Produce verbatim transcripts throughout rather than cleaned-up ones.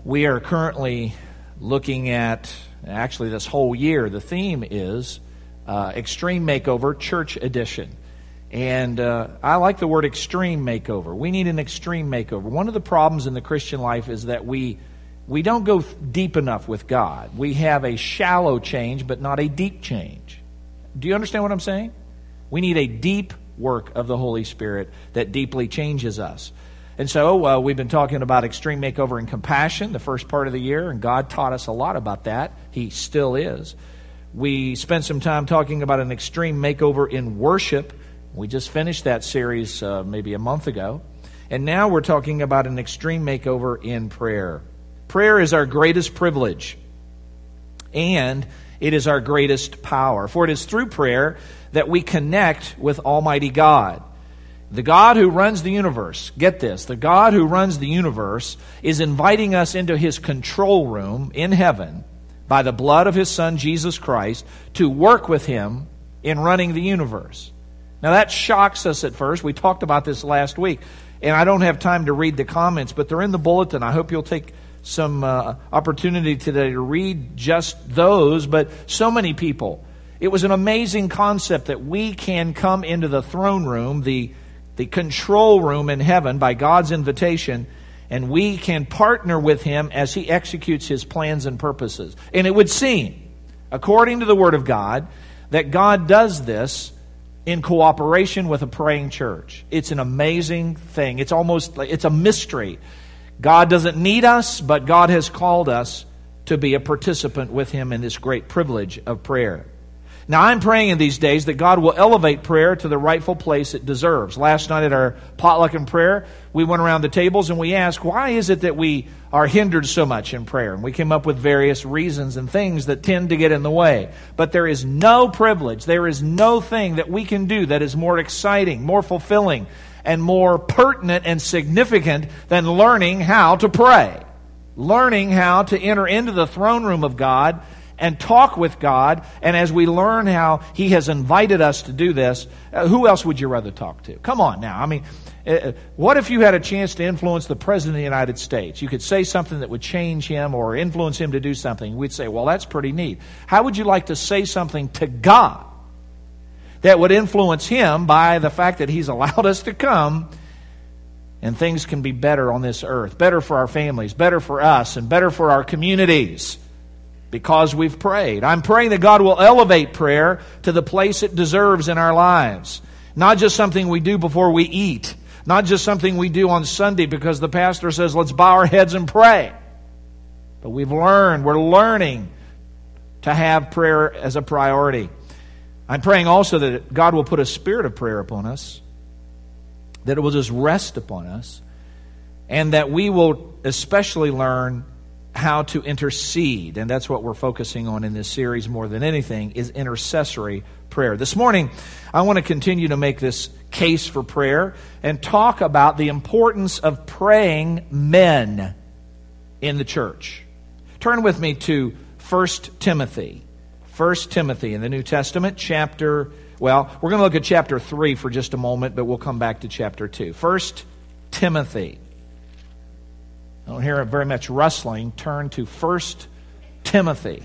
We are currently looking at, actually this whole year, the theme is uh, Extreme Makeover Church Edition. And uh, I like the word extreme makeover. We need an extreme makeover. One of the problems in the Christian life is that we we don't go deep enough with God. We have a shallow change, but not a deep change. Do you understand what I'm saying? We need a deep work of the Holy Spirit that deeply changes us. And so uh, we've been talking about extreme makeover and compassion the first part of the year, and God taught us a lot about that. He still is. We spent some time talking about an extreme makeover in worship. We just finished that series uh, maybe a month ago. And now we're talking about an extreme makeover in prayer. Prayer is our greatest privilege, and it is our greatest power. For it is through prayer that we connect with Almighty God. The God who runs the universe, get this, the God who runs the universe is inviting us into His control room in heaven by the blood of His Son, Jesus Christ, to work with Him in running the universe. Now that shocks us at first. We talked about this last week, and I don't have time to read the comments, but they're in the bulletin. I hope you'll take some uh, opportunity today to read just those, but so many people. It was an amazing concept that we can come into the throne room, the the control room in heaven by God's invitation, and we can partner with Him as He executes His plans and purposes. And it would seem, according to the Word of God, that God does this in cooperation with a praying church. It's an amazing thing. It's almost, it's a mystery. God doesn't need us, but God has called us to be a participant with Him in this great privilege of prayer. Now, I'm praying in these days that God will elevate prayer to the rightful place it deserves. Last night at our potluck and prayer, we went around the tables and we asked, why is it that we are hindered so much in prayer? And we came up with various reasons and things that tend to get in the way. But there is no privilege, there is no thing that we can do that is more exciting, more fulfilling, and more pertinent and significant than learning how to pray. Learning how to enter into the throne room of God and talk with God. And as we learn how He has invited us to do this, uh, who else would you rather talk to? Come on now. I mean, uh, what if you had a chance to influence the President of the United States? You could say something that would change him or influence him to do something. We'd say, well, that's pretty neat. How would you like to say something to God that would influence Him by the fact that He's allowed us to come, and things can be better on this earth, better for our families, better for us, and better for our communities because we've prayed? I'm praying that God will elevate prayer to the place it deserves in our lives. Not just something we do before we eat, not just something we do on Sunday because the pastor says, let's bow our heads and pray. But we've learned, we're learning to have prayer as a priority. I'm praying also that God will put a spirit of prayer upon us, that it will just rest upon us, and that we will especially learn how to intercede. And that's what we're focusing on in this series more than anything, is intercessory prayer. This morning, I want to continue to make this case for prayer and talk about the importance of praying men in the church. Turn with me to First Timothy. First Timothy in the New Testament, chapter, well, we're going to look at chapter three for just a moment, but we'll come back to chapter two. First Timothy. I don't hear very much rustling. Turn to First Timothy.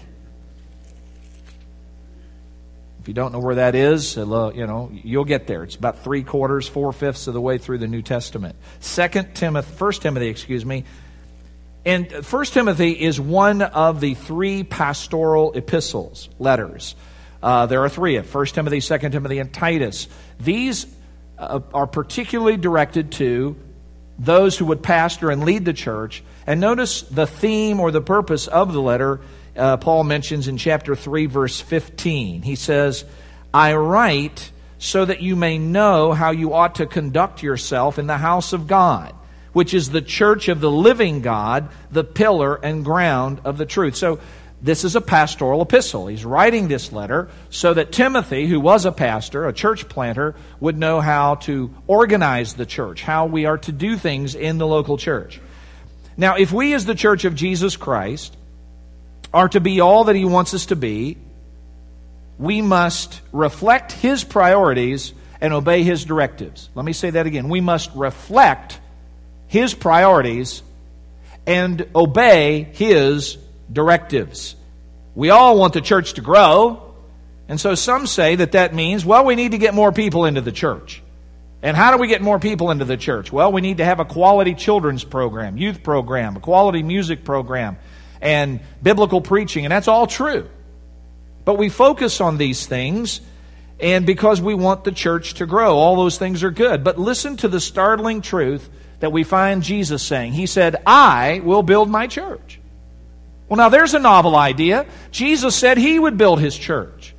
If you don't know where that is, you know, you'll get there. It's about three quarters, four fifths of the way through the New Testament. Second Timothy, First Timothy, excuse me. And First Timothy is one of the three pastoral epistles, letters. Uh, there are three of First Timothy, Second Timothy, and Titus. These uh, are particularly directed to those who would pastor and lead the church. And notice the theme or the purpose of the letter uh, Paul mentions in chapter three, verse fifteen. He says, I write so that you may know how you ought to conduct yourself in the house of God, which is the church of the living God, the pillar and ground of the truth. So this is a pastoral epistle. He's writing this letter so that Timothy, who was a pastor, a church planter, would know how to organize the church, how we are to do things in the local church. Now, if we as the church of Jesus Christ are to be all that He wants us to be, we must reflect His priorities and obey His directives. Let me say that again. We must reflect His priorities and obey His directives. We all want the church to grow, and so some say that that means, well, we need to get more people into the church. And how do we get more people into the church? Well, we need to have a quality children's program, youth program, a quality music program, and biblical preaching, and that's all true. But we focus on these things, and because we want the church to grow, all those things are good. But listen to the startling truth that we find Jesus saying. He said, I will build my church. Well, now there's a novel idea. Jesus said He would build His church.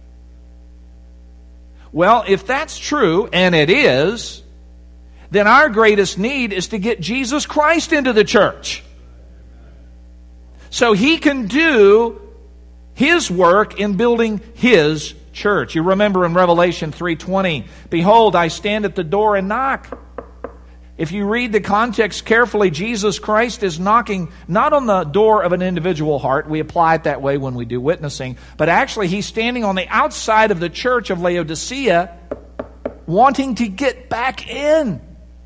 Well, if that's true, and it is, then our greatest need is to get Jesus Christ into the church, so He can do His work in building His church. You remember in Revelation three twenty, behold, I stand at the door and knock. If you read the context carefully, Jesus Christ is knocking not on the door of an individual heart. We apply it that way when we do witnessing. But actually, He's standing on the outside of the church of Laodicea, wanting to get back in.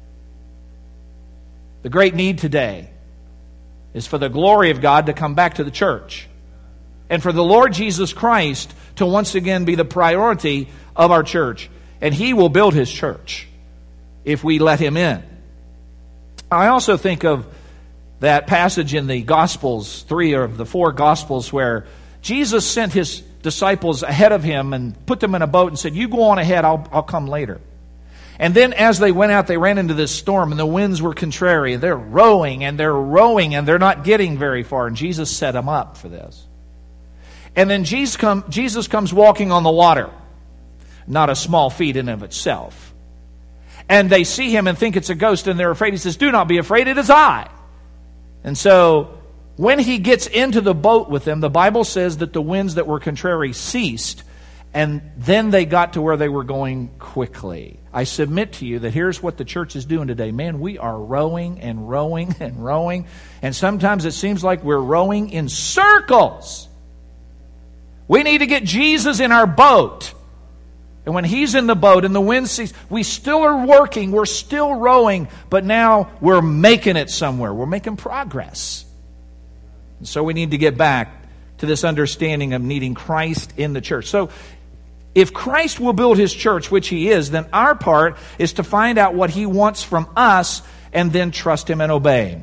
The great need today is for the glory of God to come back to the church, and for the Lord Jesus Christ to once again be the priority of our church. And He will build His church if we let Him in. I also think of that passage in the Gospels, three of the four Gospels, where Jesus sent His disciples ahead of Him and put them in a boat and said, you go on ahead, I'll, I'll come later. And then as they went out, they ran into this storm, and the winds were contrary. They're rowing, and they're rowing, and they're not getting very far. And Jesus set them up for this. And then Jesus, come, Jesus comes walking on the water. Not a small feat in and of itself. And they see Him and think it's a ghost, and they're afraid. He says, do not be afraid, it is I. And so when He gets into the boat with them, the Bible says that the winds that were contrary ceased, and then they got to where they were going quickly. I submit to you that here's what the church is doing today. Man, we are rowing and rowing and rowing, and sometimes it seems like we're rowing in circles. We need to get Jesus in our boat. And when He's in the boat and the wind ceases, we still are working, we're still rowing, but now we're making it somewhere. We're making progress. And so we need to get back to this understanding of needing Christ in the church. So if Christ will build His church, which He is, then our part is to find out what He wants from us and then trust Him and obey.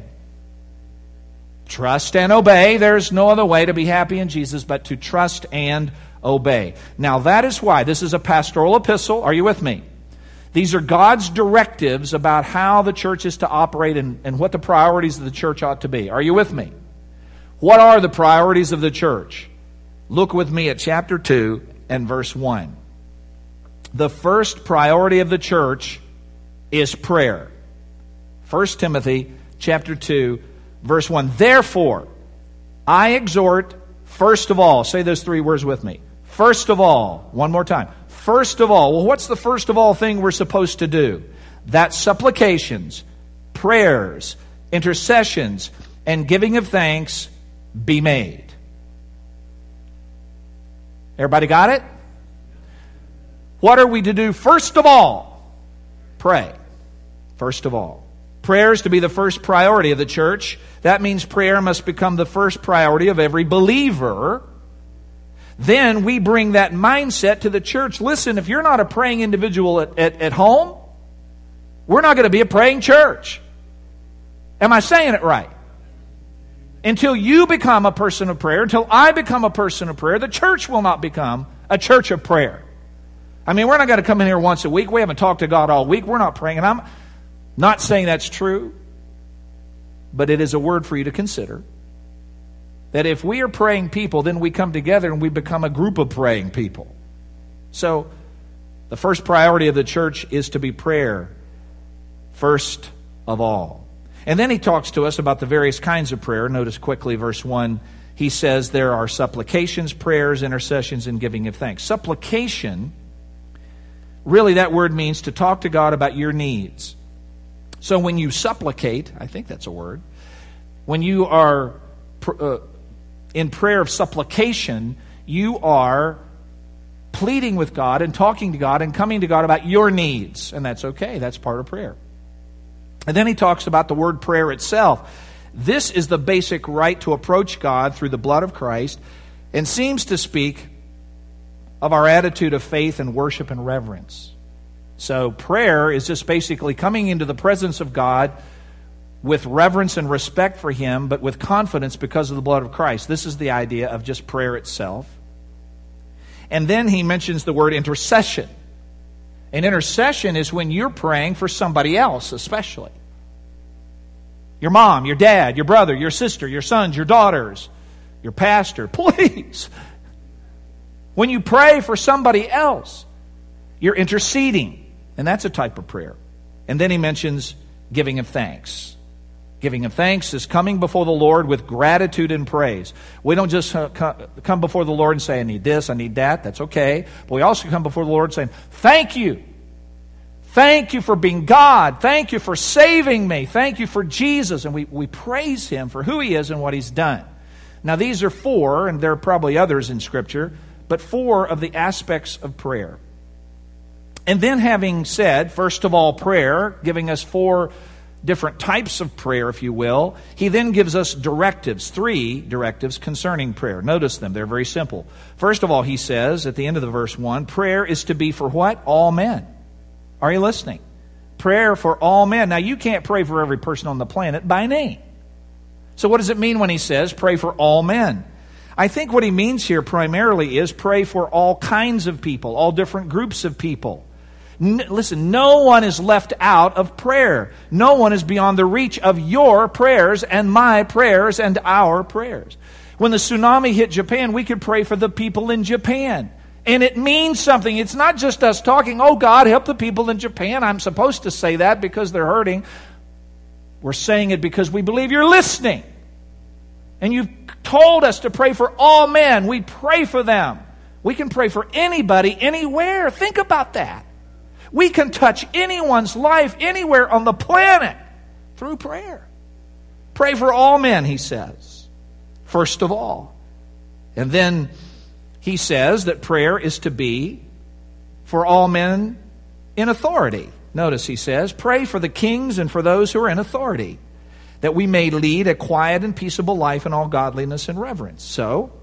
Trust and obey. There's no other way to be happy in Jesus but to trust and obey. Now that is why this is a pastoral epistle. Are you with me? These are God's directives about how the church is to operate and, and what the priorities of the church ought to be. Are you with me? What are the priorities of the church? Look with me at chapter two and verse one. The first priority of the church is prayer. First Timothy chapter two, verse one. Therefore, I exhort, first of all, say those three words with me. First of all, one more time. First of all, well, what's the first of all thing we're supposed to do? That supplications, prayers, intercessions, and giving of thanks be made. Everybody got it? What are we to do first of all? Pray. First of all. Prayer is to be the first priority of the church. That means prayer must become the first priority of every believer. Then we bring that mindset to the church. Listen, if you're not a praying individual at, at, at home, we're not going to be a praying church. Am I saying it right? Until you become a person of prayer, until I become a person of prayer, the church will not become a church of prayer. I mean, we're not going to come in here once a week. We haven't talked to God all week. We're not praying. And I'm not saying that's true, but it is a word for you to consider. That if we are praying people, then we come together and we become a group of praying people. So, the first priority of the church is to be prayer, first of all. And then he talks to us about the various kinds of prayer. Notice quickly verse one. He says there are supplications, prayers, intercessions, and giving of thanks. Supplication, really that word means to talk to God about your needs. So when you supplicate, I think that's a word, when you are uh, in prayer of supplication, you are pleading with God and talking to God and coming to God about your needs. And that's okay. That's part of prayer. And then he talks about the word prayer itself. This is the basic right to approach God through the blood of Christ, and seems to speak of our attitude of faith and worship and reverence. So prayer is just basically coming into the presence of God with reverence and respect for Him, but with confidence because of the blood of Christ. This is the idea of just prayer itself. And then he mentions the word intercession. And intercession is when you're praying for somebody else, especially. Your mom, your dad, your brother, your sister, your sons, your daughters, your pastor. Please. When you pray for somebody else, you're interceding. And that's a type of prayer. And then he mentions giving of thanks. Giving of thanks is coming before the Lord with gratitude and praise. We don't just come before the Lord and say, I need this, I need that. That's okay. But we also come before the Lord saying, thank you. Thank you for being God. Thank you for saving me. Thank you for Jesus. And we, we praise Him for who He is and what He's done. Now these are four, and there are probably others in Scripture, but four of the aspects of prayer. And then having said, first of all, prayer, giving us four different types of prayer, if you will, he then gives us directives, three directives concerning prayer. Notice them. They're very simple. First of all, he says at the end of the verse one, prayer is to be for what? All men. Are you listening? Prayer for all men. Now, you can't pray for every person on the planet by name. So what does it mean when he says pray for all men? I think what he means here primarily is pray for all kinds of people, all different groups of people. Listen, no one is left out of prayer. No one is beyond the reach of your prayers and my prayers and our prayers. When the tsunami hit Japan, we could pray for the people in Japan. And it means something. It's not just us talking, oh God, help the people in Japan. I'm supposed to say that because they're hurting. We're saying it because we believe you're listening. And you've told us to pray for all men. We pray for them. We can pray for anybody, anywhere. Think about that. We can touch anyone's life anywhere on the planet through prayer. Pray for all men, he says, first of all. And then he says that prayer is to be for all men in authority. Notice he says, pray for the kings and for those who are in authority, that we may lead a quiet and peaceable life in all godliness and reverence. So,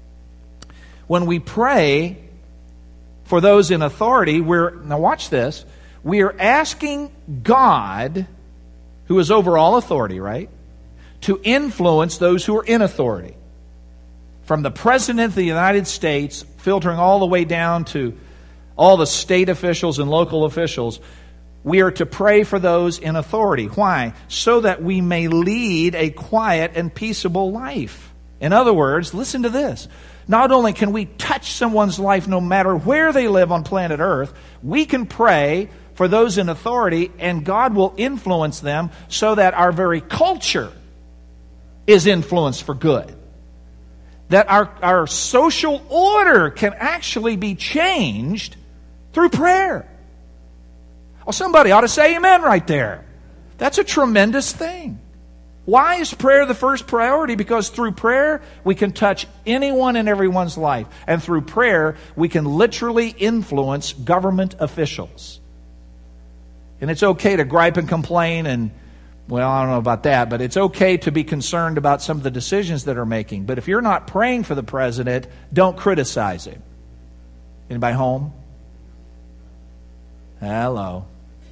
when we pray for those in authority, we're, now watch this, we are asking God, who is over all authority, right, to influence those who are in authority. From the President of the United States, filtering all the way down to all the state officials and local officials, we are to pray for those in authority. Why? So that we may lead a quiet and peaceable life. In other words, listen to this. Not only can we touch someone's life no matter where they live on planet Earth, we can pray for those in authority and God will influence them so that our very culture is influenced for good. That our, our social order can actually be changed through prayer. Well, somebody ought to say amen right there. That's a tremendous thing. Why is prayer the first priority? Because through prayer, we can touch anyone and everyone's life. And through prayer, we can literally influence government officials. And it's okay to gripe and complain and, well, I don't know about that, but it's okay to be concerned about some of the decisions that are making. But if you're not praying for the president, don't criticize him. Anybody home? Hello.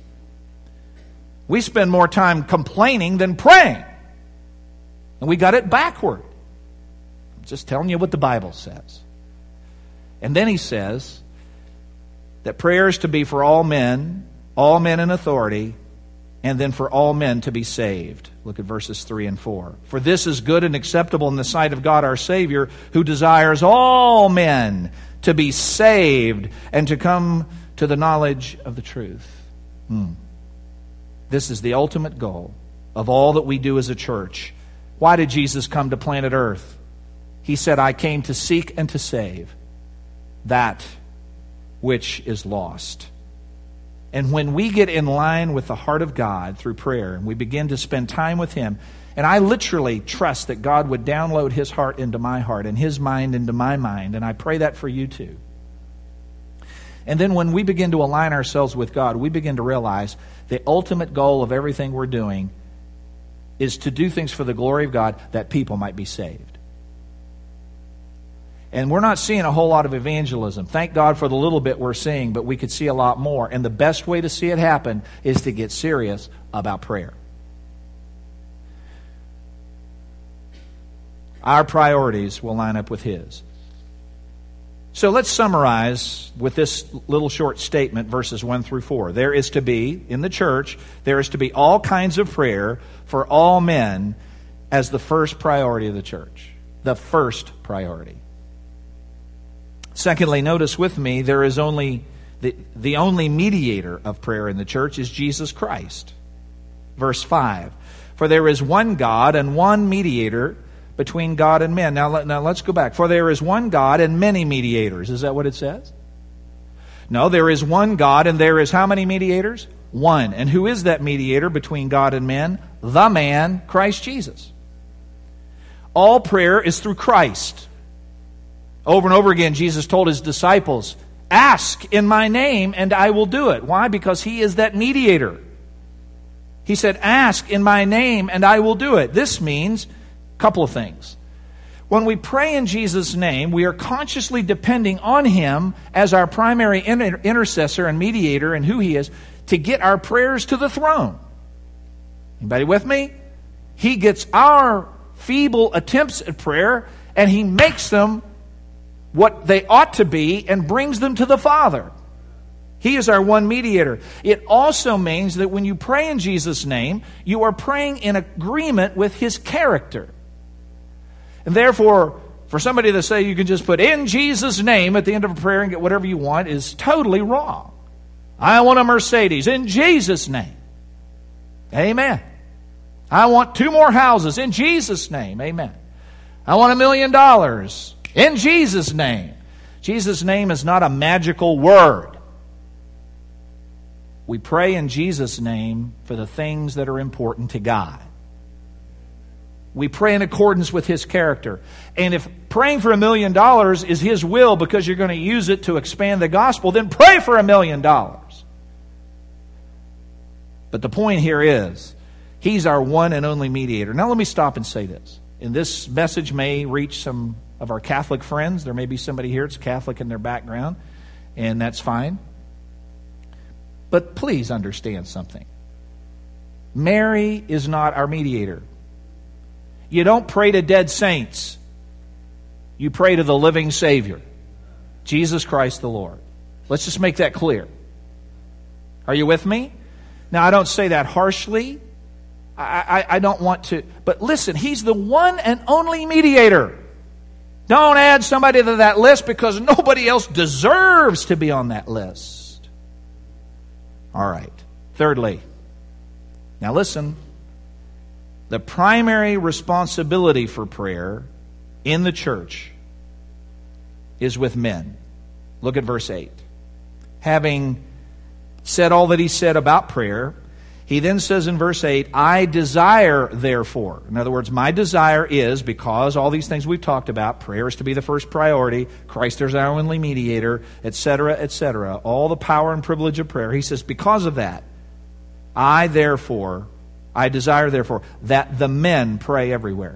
We spend more time complaining than praying. And we got it backward. I'm just telling you what the Bible says. And then he says that prayer is to be for all men, all men in authority, and then for all men to be saved. Look at verses three and four. For this is good and acceptable in the sight of God our Savior, who desires all men to be saved and to come to the knowledge of the truth. Hmm. This is the ultimate goal of all that we do as a church. Why did Jesus come to planet Earth? He said, I came to seek and to save that which is lost. And when we get in line with the heart of God through prayer and we begin to spend time with Him, and I literally trust that God would download His heart into my heart and His mind into my mind, and I pray that for you too. And then when we begin to align ourselves with God, we begin to realize the ultimate goal of everything we're doing is to do things for the glory of God that people might be saved. And we're not seeing a whole lot of evangelism. Thank God for the little bit we're seeing, but we could see a lot more. And the best way to see it happen is to get serious about prayer. Our priorities will line up with His. So let's summarize with this little short statement, verses one through four. There is to be, in the church, there is to be all kinds of prayer for all men as the first priority of the church. The first priority. Secondly, notice with me, there is only, the, the only mediator of prayer in the church is Jesus Christ. Verse five. For there is one God and one mediator between God and men. Now, let, now let's go back. For there is one God and many mediators. Is that what it says? No, there is one God and there is how many mediators? One. And who is that mediator between God and men? The man, Christ Jesus. All prayer is through Christ. Over and over again, Jesus told His disciples, ask in my name and I will do it. Why? Because He is that mediator. He said, ask in my name and I will do it. This means a couple of things. When we pray in Jesus' name, we are consciously depending on Him as our primary inter- intercessor and mediator and who He is to get our prayers to the throne. Anybody with me? He gets our feeble attempts at prayer and He makes them what they ought to be and brings them to the Father. He is our one mediator. It also means that when you pray in Jesus' name, you are praying in agreement with His character. And therefore, for somebody to say you can just put in Jesus' name at the end of a prayer and get whatever you want is totally wrong. I want a Mercedes in Jesus' name. Amen. I want two more houses in Jesus' name. Amen. I want a million dollars. In Jesus' name. Jesus' name is not a magical word. We pray in Jesus' name for the things that are important to God. We pray in accordance with His character. And if praying for a million dollars is His will because you're going to use it to expand the gospel, then pray for a million dollars. But the point here is, He's our one and only mediator. Now let me stop and say this. And this message may reach some of our Catholic friends. There may be somebody here that's Catholic in their background, and that's fine. But please understand something. Mary is not our mediator. You don't pray to dead saints. You pray to the living Savior, Jesus Christ the Lord. Let's just make that clear. Are you with me? Now, I don't say that harshly. I, I, I don't want to. But listen, He's the one and only mediator. Don't add somebody to that list because nobody else deserves to be on that list. All right. Thirdly, now listen. The primary responsibility for prayer in the church is with men. Look at verse eight. Having said all that he said about prayer, he then says in verse eight, I desire therefore. In other words, my desire is, because all these things we've talked about, prayer is to be the first priority, Christ is our only mediator, et cetera, et cetera, all the power and privilege of prayer. He says, because of that, I therefore, I desire therefore, that the men pray everywhere,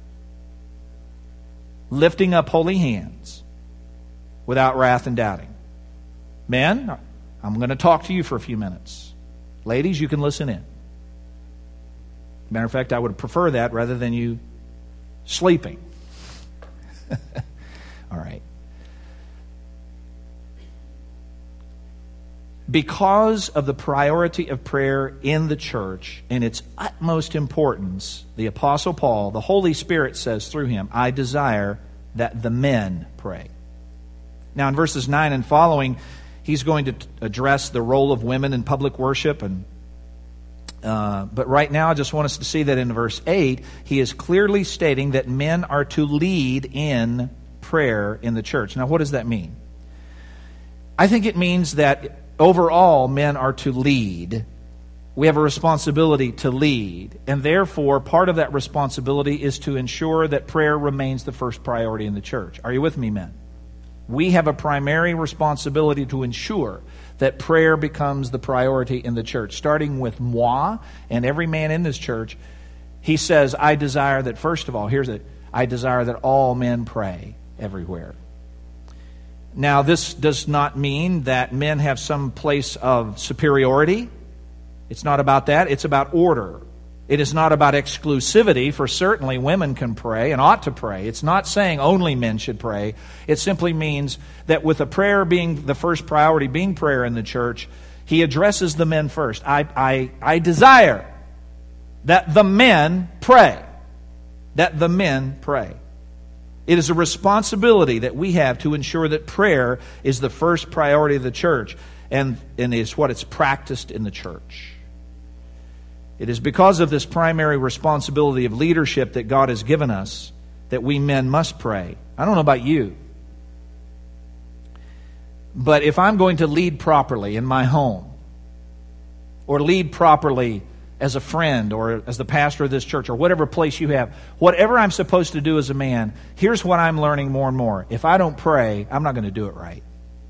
lifting up holy hands without wrath and doubting. Men, I'm going to talk to you for a few minutes. Ladies, you can listen in. Matter of fact, I would prefer that rather than you sleeping. All right. Because of the priority of prayer in the church and its utmost importance, the Apostle Paul, the Holy Spirit says through him, I desire that the men pray. Now in verses nine and following, he's going to address the role of women in public worship. and uh, But right now I just want us to see that in verse eight, he is clearly stating that men are to lead in prayer in the church. Now what does that mean? I think it means that overall men are to lead. We have a responsibility to lead. And therefore, part of that responsibility is to ensure that prayer remains the first priority in the church. Are you with me, men? We have a primary responsibility to ensure that prayer becomes the priority in the church. Starting with moi and every man in this church, He says, I desire that, first of all, here's it, I desire that all men pray everywhere. Now, this does not mean that men have some place of superiority. It's not about that. It's about order. It is not about exclusivity, for certainly women can pray and ought to pray. It's not saying only men should pray. It simply means that with a prayer being the first priority, being prayer in the church, he addresses the men first. I, I, I desire that the men pray. That the men pray. It is a responsibility that we have to ensure that prayer is the first priority of the church, and, and is what it's practiced in the church. It is because of this primary responsibility of leadership that God has given us that we men must pray. I don't know about you, but if I'm going to lead properly in my home, or lead properly as a friend, or as the pastor of this church, or whatever place you have, whatever I'm supposed to do as a man, here's what I'm learning more and more. If I don't pray, I'm not going to do it right.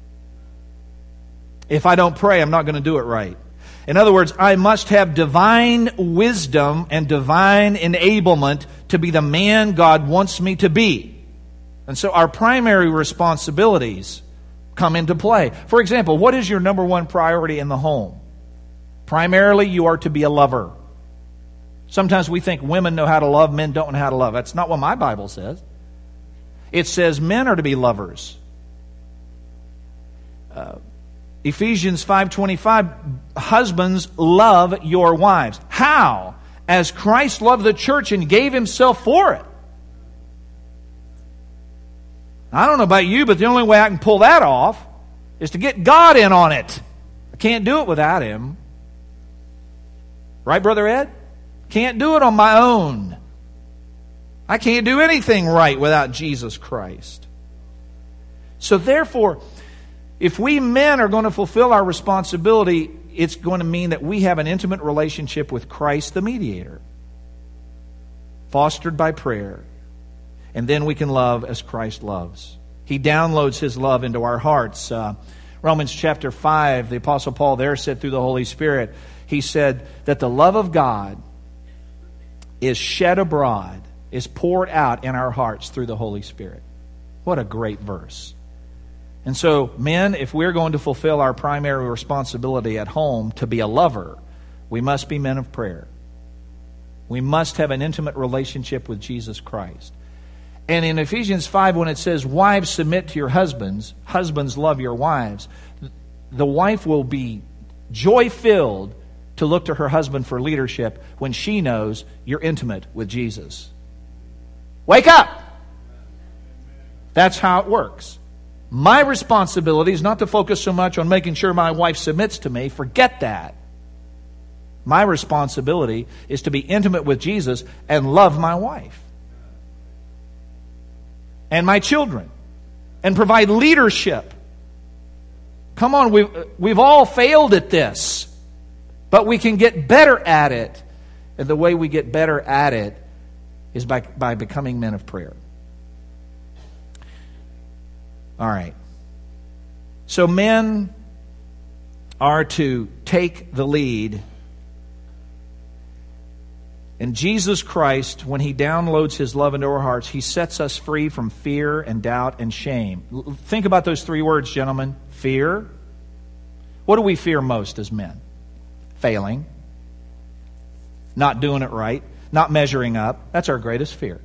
If I don't pray, I'm not going to do it right. In other words, I must have divine wisdom and divine enablement to be the man God wants me to be. And so our primary responsibilities come into play. For example, what is your number one priority in the home? Primarily, you are to be a lover. Sometimes we think women know how to love, men don't know how to love. That's not what my Bible says. It says men are to be lovers. Uh, Ephesians five twenty-five, husbands, love your wives. How? As Christ loved the church and gave himself for it. I don't know about you, but the only way I can pull that off is to get God in on it. I can't do it without him. Right, Brother Ed? Can't do it on my own. I can't do anything right without Jesus Christ. So therefore, if we men are going to fulfill our responsibility, it's going to mean that we have an intimate relationship with Christ the mediator, fostered by prayer. And then we can love as Christ loves. He downloads his love into our hearts. Uh, Romans chapter five, the Apostle Paul there said through the Holy Spirit, he said that the love of God is shed abroad, is poured out in our hearts through the Holy Spirit. What a great verse. And so, men, if we're going to fulfill our primary responsibility at home to be a lover, we must be men of prayer. We must have an intimate relationship with Jesus Christ. And in Ephesians five, when it says, wives, submit to your husbands, husbands, love your wives, the wife will be joy-filled to look to her husband for leadership when she knows you're intimate with Jesus. Wake up! That's how it works. My responsibility is not to focus so much on making sure my wife submits to me. Forget that. My responsibility is to be intimate with Jesus and love my wife and my children and provide leadership. Come on, we've, we've all failed at this, but we can get better at it. And the way we get better at it is by, by becoming men of prayer. All right. So men are to take the lead. And Jesus Christ, when he downloads his love into our hearts, he sets us free from fear and doubt and shame. Think about those three words, gentlemen. Fear. What do we fear most as men? Failing. Not doing it right. Not measuring up. That's our greatest fear.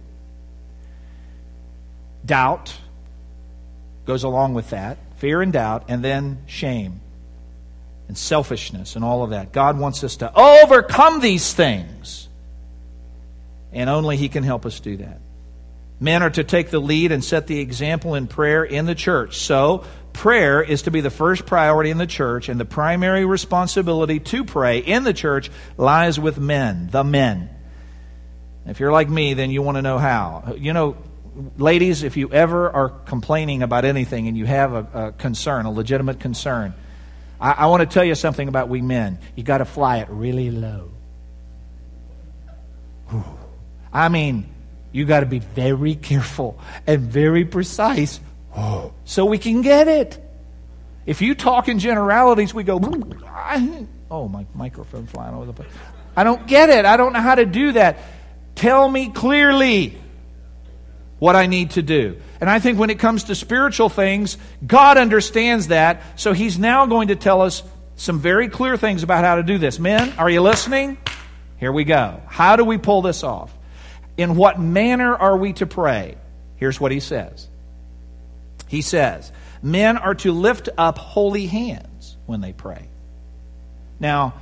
Doubt goes along with that. Fear and doubt. And then shame. And selfishness and all of that. God wants us to overcome these things. And only he can help us do that. Men are to take the lead and set the example in prayer in the church. So, prayer is to be the first priority in the church, and the primary responsibility to pray in the church lies with men, the men. If you're like me, then you want to know how. You know, ladies, if you ever are complaining about anything and you have a, a concern, a legitimate concern, I, I want to tell you something about we men. You got to fly it really low. Whew. I mean, you got to be very careful and very precise so we can get it. If you talk in generalities, we go, oh, my microphone's flying all over the place. I don't get it. I don't know how to do that. tell me clearly what I need to do. And I think when it comes to spiritual things, God understands that, so He's now going to tell us some very clear things about how to do this. Men, are you listening? Here we go. How do we pull this off? In what manner are we to pray? Here's what He says. He says, men are to lift up holy hands when they pray. Now,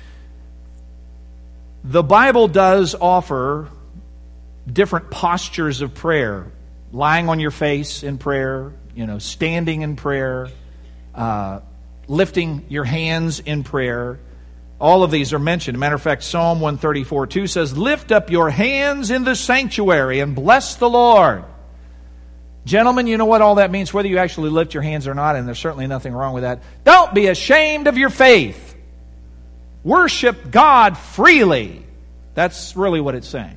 the Bible does offer different postures of prayer. Lying on your face in prayer, you know, standing in prayer, uh, lifting your hands in prayer. All of these are mentioned. As a matter of fact, Psalm one thirty-four two says, lift up your hands in the sanctuary and bless the Lord. Gentlemen, you know what all that means, whether you actually lift your hands or not, and there's certainly nothing wrong with that. Don't be ashamed of your faith. Worship God freely. That's really what it's saying.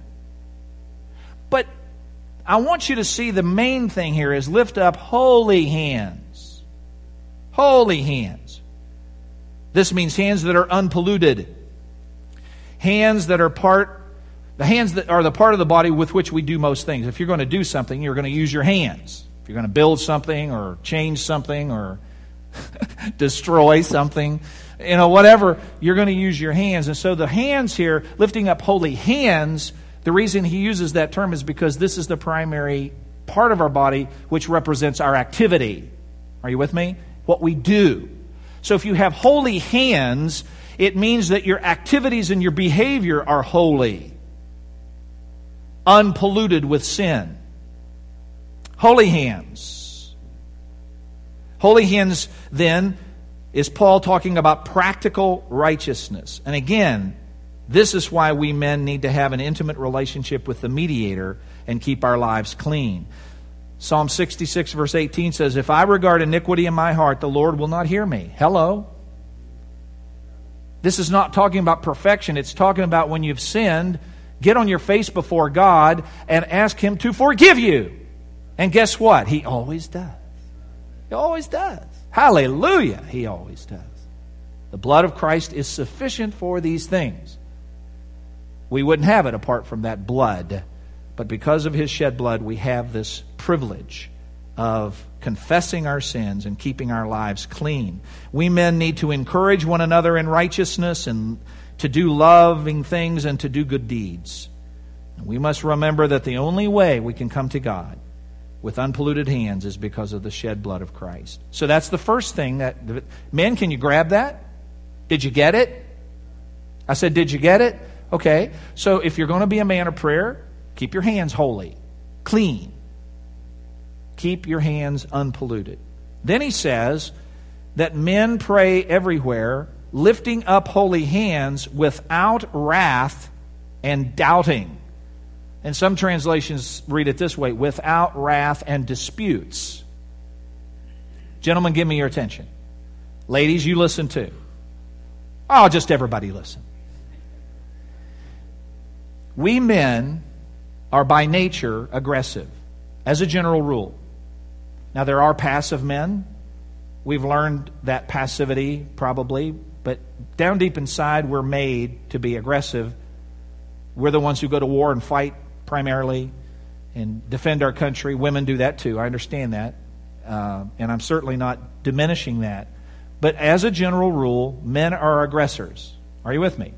But I want you to see the main thing here is lift up holy hands. Holy hands. This means hands that are unpolluted. Hands that are part, the hands that are the part of the body with which we do most things. If you're going to do something, you're going to use your hands. If you're going to build something or change something or destroy something, you know, whatever, you're going to use your hands. And so the hands here, lifting up holy hands, the reason he uses that term is because this is the primary part of our body which represents our activity. Are you with me? What we do. So if you have holy hands, it means that your activities and your behavior are holy, unpolluted with sin. Holy hands. Holy hands, then, is Paul talking about practical righteousness. And again, this is why we men need to have an intimate relationship with the mediator and keep our lives clean. Psalm sixty-six verse eighteen says, if I regard iniquity in my heart, the Lord will not hear me. Hello? This is not talking about perfection. It's talking about when you've sinned, get on your face before God and ask Him to forgive you. And guess what? He always does. He always does. Hallelujah. He always does. The blood of Christ is sufficient for these things. We wouldn't have it apart from that blood. But because of His shed blood, we have this privilege of confessing our sins and keeping our lives clean. We men need to encourage one another in righteousness and to do loving things and to do good deeds. And we must remember that the only way we can come to God with unpolluted hands is because of the shed blood of Christ. So that's the first thing. That men, can you grab that? Did you get it? I said, did you get it? Okay. So if you're going to be a man of prayer, keep your hands holy, clean. Keep your hands unpolluted. Then he says that men pray everywhere, lifting up holy hands without wrath and doubting. And some translations read it this way, without wrath and disputes. Gentlemen, give me your attention. Ladies, you listen too. Oh, just everybody listen. We men are by nature aggressive, as a general rule. Now, there are passive men. We've learned that passivity, probably. But down deep inside, we're made to be aggressive. We're the ones who go to war and fight primarily and defend our country. Women do that too. I understand that. Uh, and I'm certainly not diminishing that. But as a general rule, men are aggressors. Are you with me?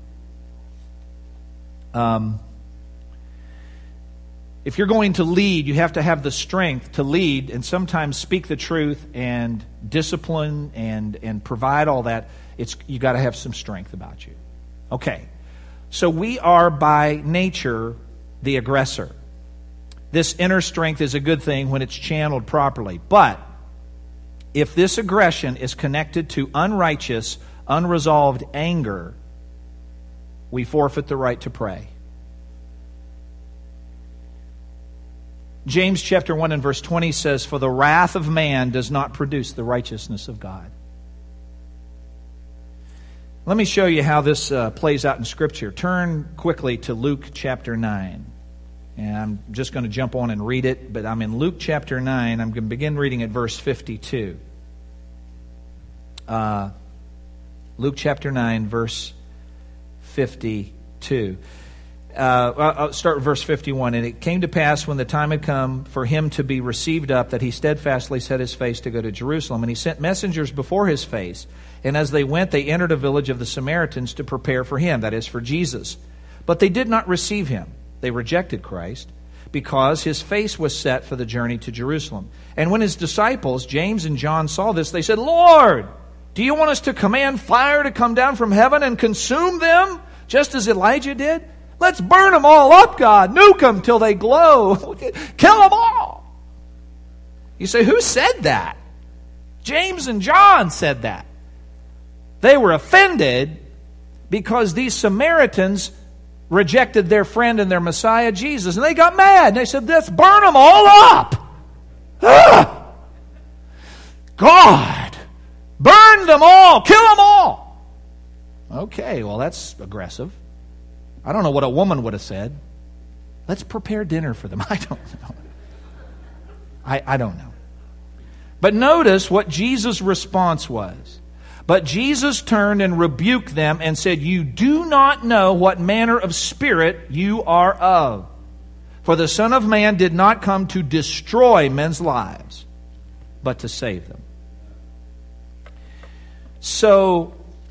Um... If you're going to lead, you have to have the strength to lead and sometimes speak the truth and discipline and, and provide all that. It's you got to have some strength about you. Okay. So we are by nature the aggressor. This inner strength is a good thing when it's channeled properly. But if this aggression is connected to unrighteous, unresolved anger, we forfeit the right to pray. James chapter one and verse twenty says, for the wrath of man does not produce the righteousness of God. Let me show you how this uh, plays out in Scripture. Turn quickly to Luke chapter nine. And I'm just going to jump on and read it, but I'm in Luke chapter nine. I'm going to begin reading at verse fifty-two. Uh, Luke chapter nine, verse fifty-two. Uh, I'll start with verse fifty-one. And it came to pass when the time had come for him to be received up, that he steadfastly set his face to go to Jerusalem. And he sent messengers before his face. And as they went, they entered a village of the Samaritans to prepare for him, that is, for Jesus. But they did not receive him. They rejected Christ, because his face was set for the journey to Jerusalem. And when his disciples, James and John, saw this, they said, Lord, do you want us to command fire to come down from heaven and consume them, just as Elijah did? Let's burn them all up, God. Nuke them till they glow. Kill them all. You say, who said that? James and John said that. They were offended because these Samaritans rejected their friend and their Messiah, Jesus. And they got mad. And they said, let's burn them all up. Ah! God, burn them all. Kill them all. Okay, well, that's aggressive. I don't know what a woman would have said. Let's prepare dinner for them. I don't know. I, I don't know. But notice what Jesus' response was. But Jesus turned and rebuked them and said, you do not know what manner of spirit you are of. For the Son of Man did not come to destroy men's lives, but to save them. So,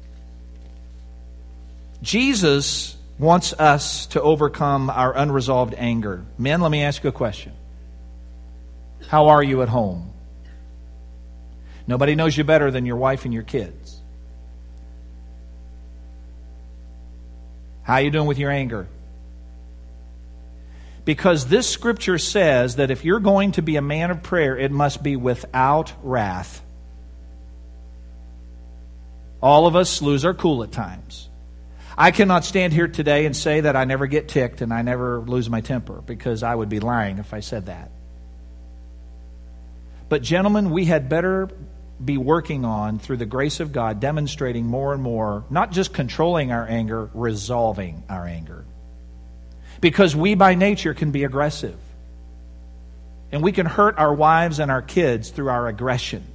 Jesus wants us to overcome our unresolved anger. Men, let me ask you a question. How are you at home? Nobody knows you better than your wife and your kids. How are you doing with your anger? Because this scripture says that if you're going to be a man of prayer, it must be without wrath. All of us lose our cool at times. I cannot stand here today and say that I never get ticked and I never lose my temper, because I would be lying if I said that. But gentlemen, we had better be working on, through the grace of God, demonstrating more and more, not just controlling our anger, resolving our anger. Because we by nature can be aggressive. And we can hurt our wives and our kids through our aggression.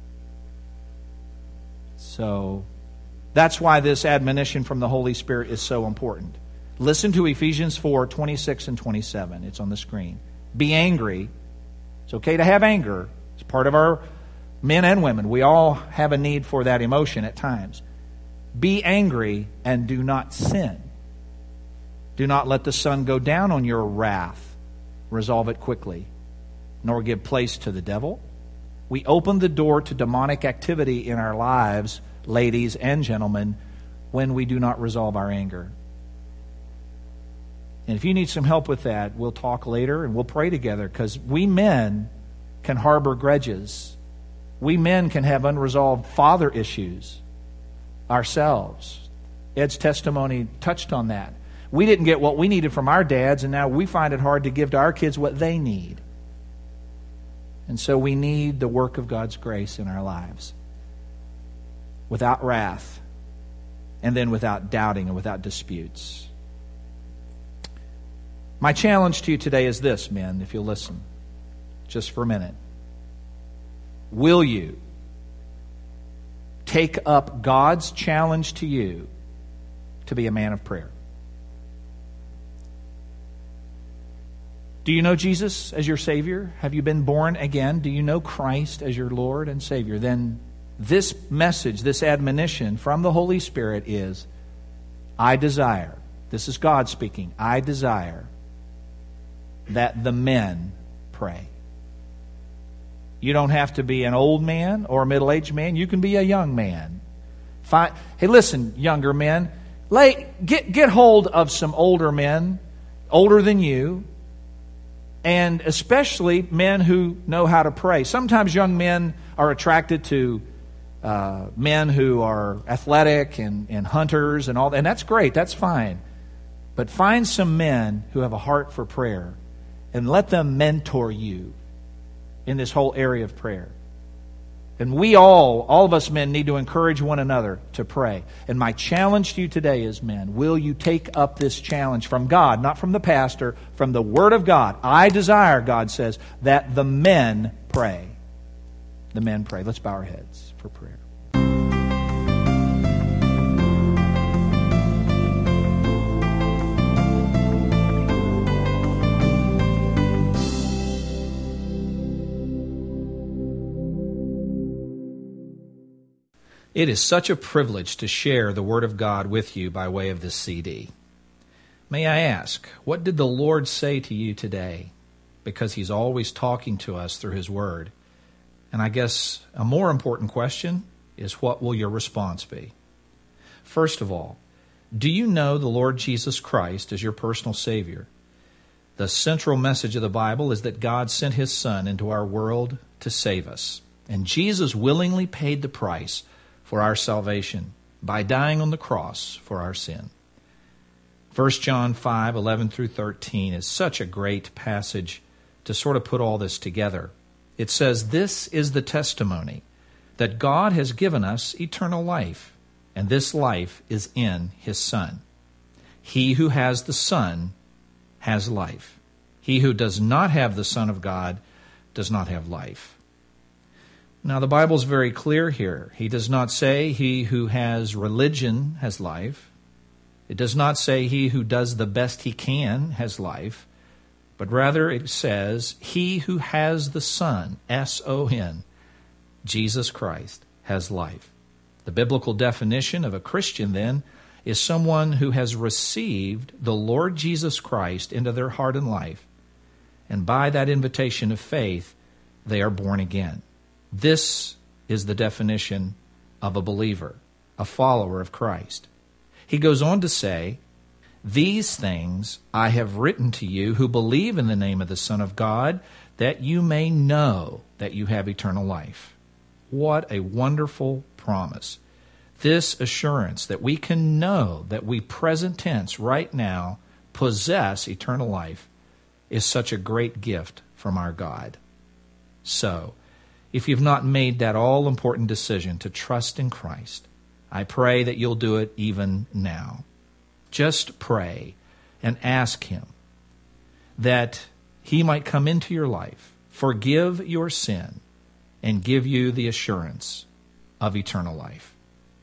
So that's why this admonition from the Holy Spirit is so important. Listen to Ephesians four, twenty-six and twenty-seven. It's on the screen. Be angry. It's okay to have anger. It's part of our men and women. We all have a need for that emotion at times. Be angry and do not sin. Do not let the sun go down on your wrath. Resolve it quickly, nor give place to the devil. We open the door to demonic activity in our lives, ladies and gentlemen, when we do not resolve our anger. And if you need some help with that, we'll talk later and we'll pray together, because we men can harbor grudges. We men can have unresolved father issues ourselves. Ed's testimony touched on that. We didn't get what we needed from our dads, and now we find it hard to give to our kids what they need. And so we need the work of God's grace in our lives. Without wrath, and then without doubting and without disputes. My challenge to you today is this, men, if you'll listen just for a minute. Will you take up God's challenge to you to be a man of prayer? Do you know Jesus as your Savior? Have you been born again? Do you know Christ as your Lord and Savior? Then this message, this admonition from the Holy Spirit is, I desire, this is God speaking, I desire that the men pray. You don't have to be an old man or a middle-aged man. You can be a young man. Find, hey, listen, younger men, lay, get, get hold of some older men, older than you, and especially men who know how to pray. Sometimes young men are attracted to uh, men who are athletic and, and hunters and all that. And that's great. That's fine. But find some men who have a heart for prayer and let them mentor you in this whole area of prayer. And we all, all of us men, need to encourage one another to pray. And my challenge to you today is, men, will you take up this challenge from God, not from the pastor, from the Word of God? I desire, God says, that the men pray. The men pray. Let's bow our heads for prayer. It is such a privilege to share the Word of God with you by way of this C D. May I ask, what did the Lord say to you today? Because He's always talking to us through His Word. And I guess a more important question is, what will your response be? First of all, do you know the Lord Jesus Christ as your personal Savior? The central message of the Bible is that God sent His Son into our world to save us. And Jesus willingly paid the price for our salvation by dying on the cross for our sin. First John five, eleven through thirteen is such a great passage to sort of put all this together. It says, "This is the testimony, that God has given us eternal life, and this life is in His Son. He who has the Son has life. He who does not have the Son of God does not have life." Now, the Bible's very clear here. He does not say he who has religion has life. It does not say he who does the best he can has life. But rather it says he who has the Son, S O N, Jesus Christ, has life. The biblical definition of a Christian, then, is someone who has received the Lord Jesus Christ into their heart and life. And by that invitation of faith, they are born again. This is the definition of a believer, a follower of Christ. He goes on to say, "These things I have written to you who believe in the name of the Son of God, that you may know that you have eternal life." What a wonderful promise. This assurance that we can know that we, present tense, right now, possess eternal life is such a great gift from our God. So, if you've not made that all-important decision to trust in Christ, I pray that you'll do it even now. Just pray and ask Him that He might come into your life, forgive your sin, and give you the assurance of eternal life.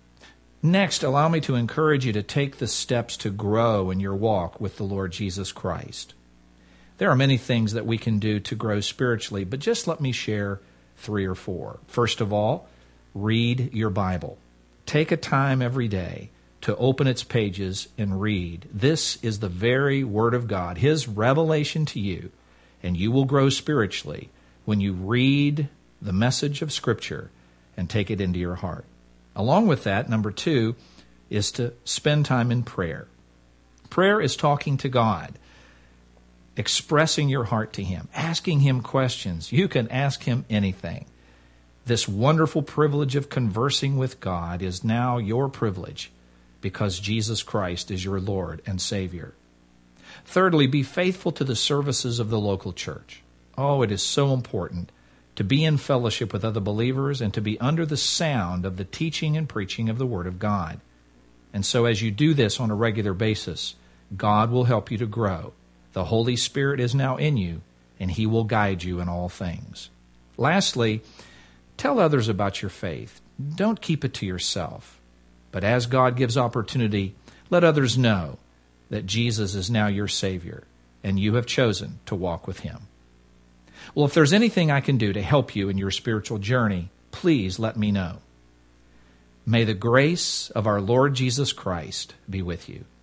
Next, allow me to encourage you to take the steps to grow in your walk with the Lord Jesus Christ. There are many things that we can do to grow spiritually, but just let me share three or four. First of all, read your Bible. Take a time every day to open its pages and read. This is the very Word of God, His revelation to you, and you will grow spiritually when you read the message of Scripture and take it into your heart. Along with that, number two, is to spend time in prayer. Prayer is talking to God, expressing your heart to Him, asking Him questions. You can ask Him anything. This wonderful privilege of conversing with God is now your privilege because Jesus Christ is your Lord and Savior. Thirdly, be faithful to the services of the local church. Oh, it is so important to be in fellowship with other believers and to be under the sound of the teaching and preaching of the Word of God. And so as you do this on a regular basis, God will help you to grow. The Holy Spirit is now in you, and He will guide you in all things. Lastly, tell others about your faith. Don't keep it to yourself. But as God gives opportunity, let others know that Jesus is now your Savior, and you have chosen to walk with Him. Well, if there's anything I can do to help you in your spiritual journey, please let me know. May the grace of our Lord Jesus Christ be with you.